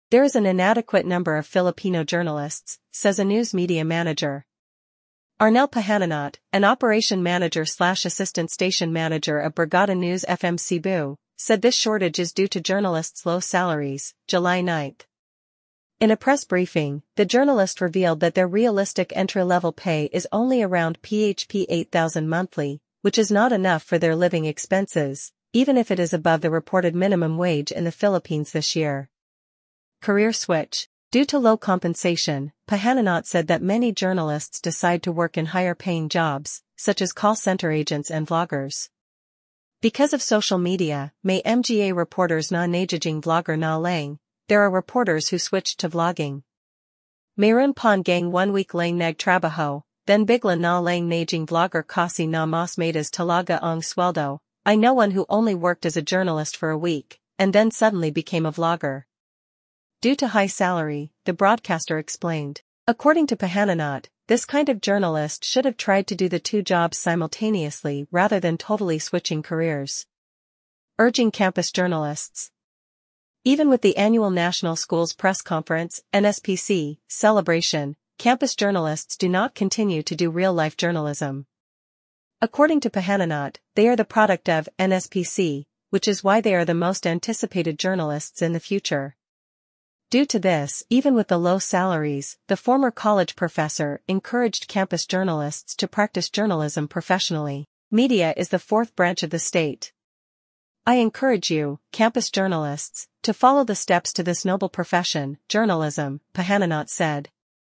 There is an inadequate number of Filipino journalists, says a news media manager. Arnel Pahananot, an operation manager/assistant station manager of Brigada News FM Cebu, said this shortage is due to journalists' low salaries, July 9. In a press briefing, the journalist revealed that their realistic entry-level pay is only around PHP 8,000 monthly, which is not enough for their living expenses, even if it is above the reported minimum wage in the Philippines this year. Career switch. Due to low compensation, Pahananot said that many journalists decide to work in higher-paying jobs, such as call center agents and vloggers. Because of social media, may mga reporters na nagiging vlogger na lang, there are reporters who switched to vlogging. Mayroon pang gang 1 week lang nagtrabaho, then bigla na lang naging vlogger kasi na mas mataas talaga ang sweldo. I know one who only worked as a journalist for a week, and then suddenly became a vlogger. Due to high salary, the broadcaster explained. According to Pahananot, this kind of journalist should have tried to do the two jobs simultaneously rather than totally switching careers. Urging campus journalists. Even with the annual National Schools Press Conference, NSPC, celebration, campus journalists do not continue to do real-life journalism. According to Pahananot, they are the product of NSPC, which is why they are the most anticipated journalists in the future. Due to this, even with the low salaries, the former college professor encouraged campus journalists to practice journalism professionally. Media is the fourth branch of the state. I encourage you, campus journalists, to follow the steps to this noble profession, journalism, Pahananot said.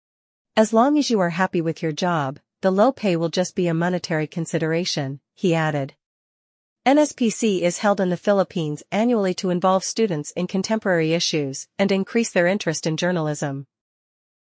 As long as you are happy with your job, the low pay will just be a monetary consideration, he added. NSPC is held in the Philippines annually to involve students in contemporary issues and increase their interest in journalism.